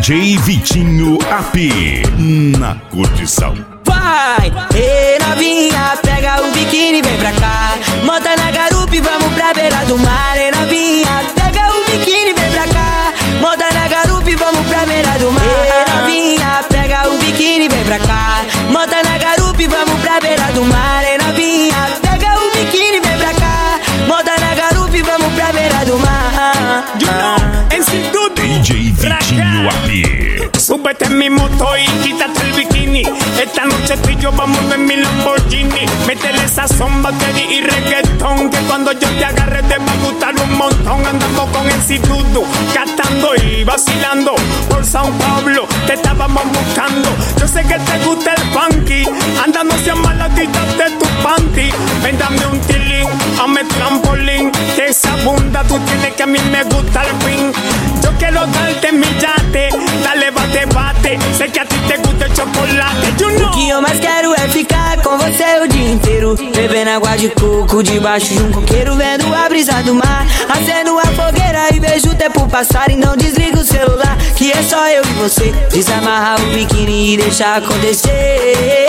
DJ Vitinho AP na curtição. Vai, ei novinha, pega o biquíni, vem pra cá. Monta na garupa e vamos pra beira do mar. Ei novinha, pega o biquíni, vem pra cá. Monta na garupa e vamos pra beira do mar. Ei novinha, pega o biquíni, vem pra cá. Monta na garupa e vamos pra beira do mar. Ei novinha, pega o biquíni, vem pra cá. Monta na garupa e vamos pra beira do mar. DJ Vitinho AP. Súbete en mi moto y quítate el bikini. Esta noche tú y yo vamos en mi Lamborghini. Métele esa sombra, Teddy y reggaetón, que cuando yo te agarre te va a gustar un montón. Andamos con el instituto, cantando y vacilando por San Pablo, te estábamos buscando. Yo sé que te gusta el funky, anda no seas maladita de tu panty. Ven dame un tilín, hazme trampolín, que esa bunda tú tienes que a mí me gusta el fin. Yo quiero darte mi yate, dale bate bate, sei que a ti te gusta el chocolate, you know. O que eu mais quero é ficar com você o dia inteiro, bebendo água de coco debaixo de um coqueiro, vendo a brisa do mar, acendo a fogueira e vejo o tempo passar. E não desliga o celular, que é só eu e você. Desamarra o biquíni e deixa acontecer.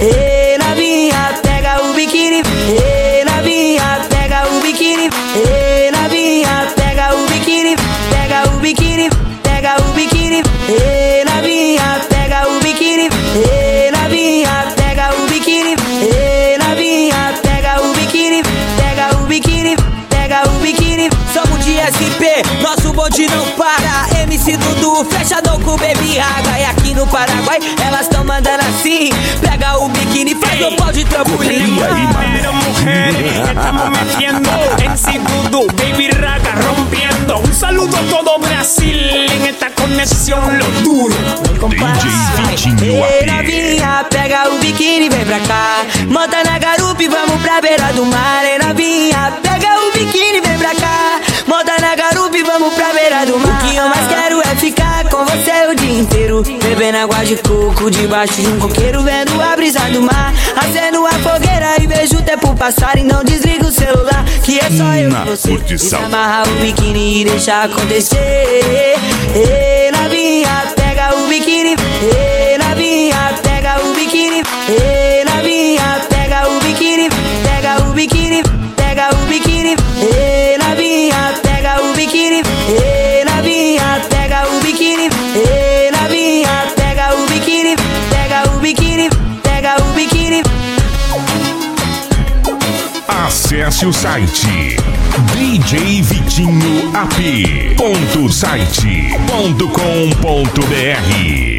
Ei novinha, pega o biquíni. Ei novinha, pega o biquíni. Ei novinha, pega o biquíni. Pega o biquíni, pega o biquíni. Ei novinha, pega o biquíni. Ei novinha, pega o biquíni. Ei novinha, pega o biquíni. Pega o biquíni, pega o biquíni. Somos de SP, nosso bonde não para. MC Dudu, fechador com Baby Raga. E aqui no Paraguai, elas tão mandando assim. Pega o biquíni, faz o pau de trampolim. Pero mujeres, estamos metiendo MC Dudu, Baby Raga rompiendo. Un saludo a todo Brasil en esta conexión, lo duro. DJ Vitinho Ei AP. novinha, pega o biquíni, vem pra cá. Monta na garupa e vamos pra beira do mar. Ei novinha, pega o biquíni, vem pra cá. Monta na garupa e vamos pra beira do mar. O que eu mais quero é ficar com você o dia inteiro, bebendo água de coco debaixo de um coqueiro, vendo a brisa do mar, acendo a fogueira e vejo o tempo passar. E não desliga o celular, que é só eu Na e você. curtição. Desamarra o biquíni e deixa acontecer. Ei novinha, pega o biquíni. Ei novinha, pega o biquíni. Ei novinha, pega o biquíni. Pega o biquíni, pega o biquíni. Ei novinha, pega o biquíni. Ei novinha, pega o biquíni. Ei novinha, pega o biquíni. Pega o biquíni, pega o biquíni. Acesse o site djvitinhoap.site.com.br